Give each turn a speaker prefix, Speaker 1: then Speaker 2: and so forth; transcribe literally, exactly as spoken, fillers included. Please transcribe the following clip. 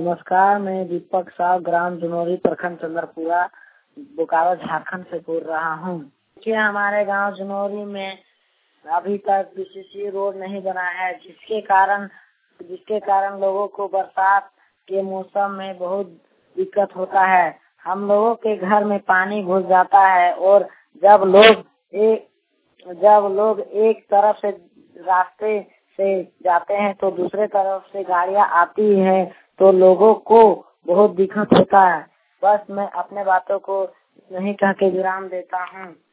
Speaker 1: नमस्कार, मैं दीपक साव ग्राम जुनोरी प्रखंड चंद्रपुरा बोकारो झारखंड से बोल रहा हूँ। देखिए, हमारे गांव जुनोरी में अभी तक बीसीसी रोड नहीं बना है, जिसके कारण जिसके कारण लोगों को बरसात के मौसम में बहुत दिक्कत होता है। हम लोगों के घर में पानी घुस जाता है और जब लोग एक जब लोग एक तरफ से रास्ते से जाते हैं तो दूसरे तरफ से गाड़ियां आती है तो लोगों को बहुत दिक्कत होता है। बस मैं अपने बातों को यहीं कह के विराम देता हूँ।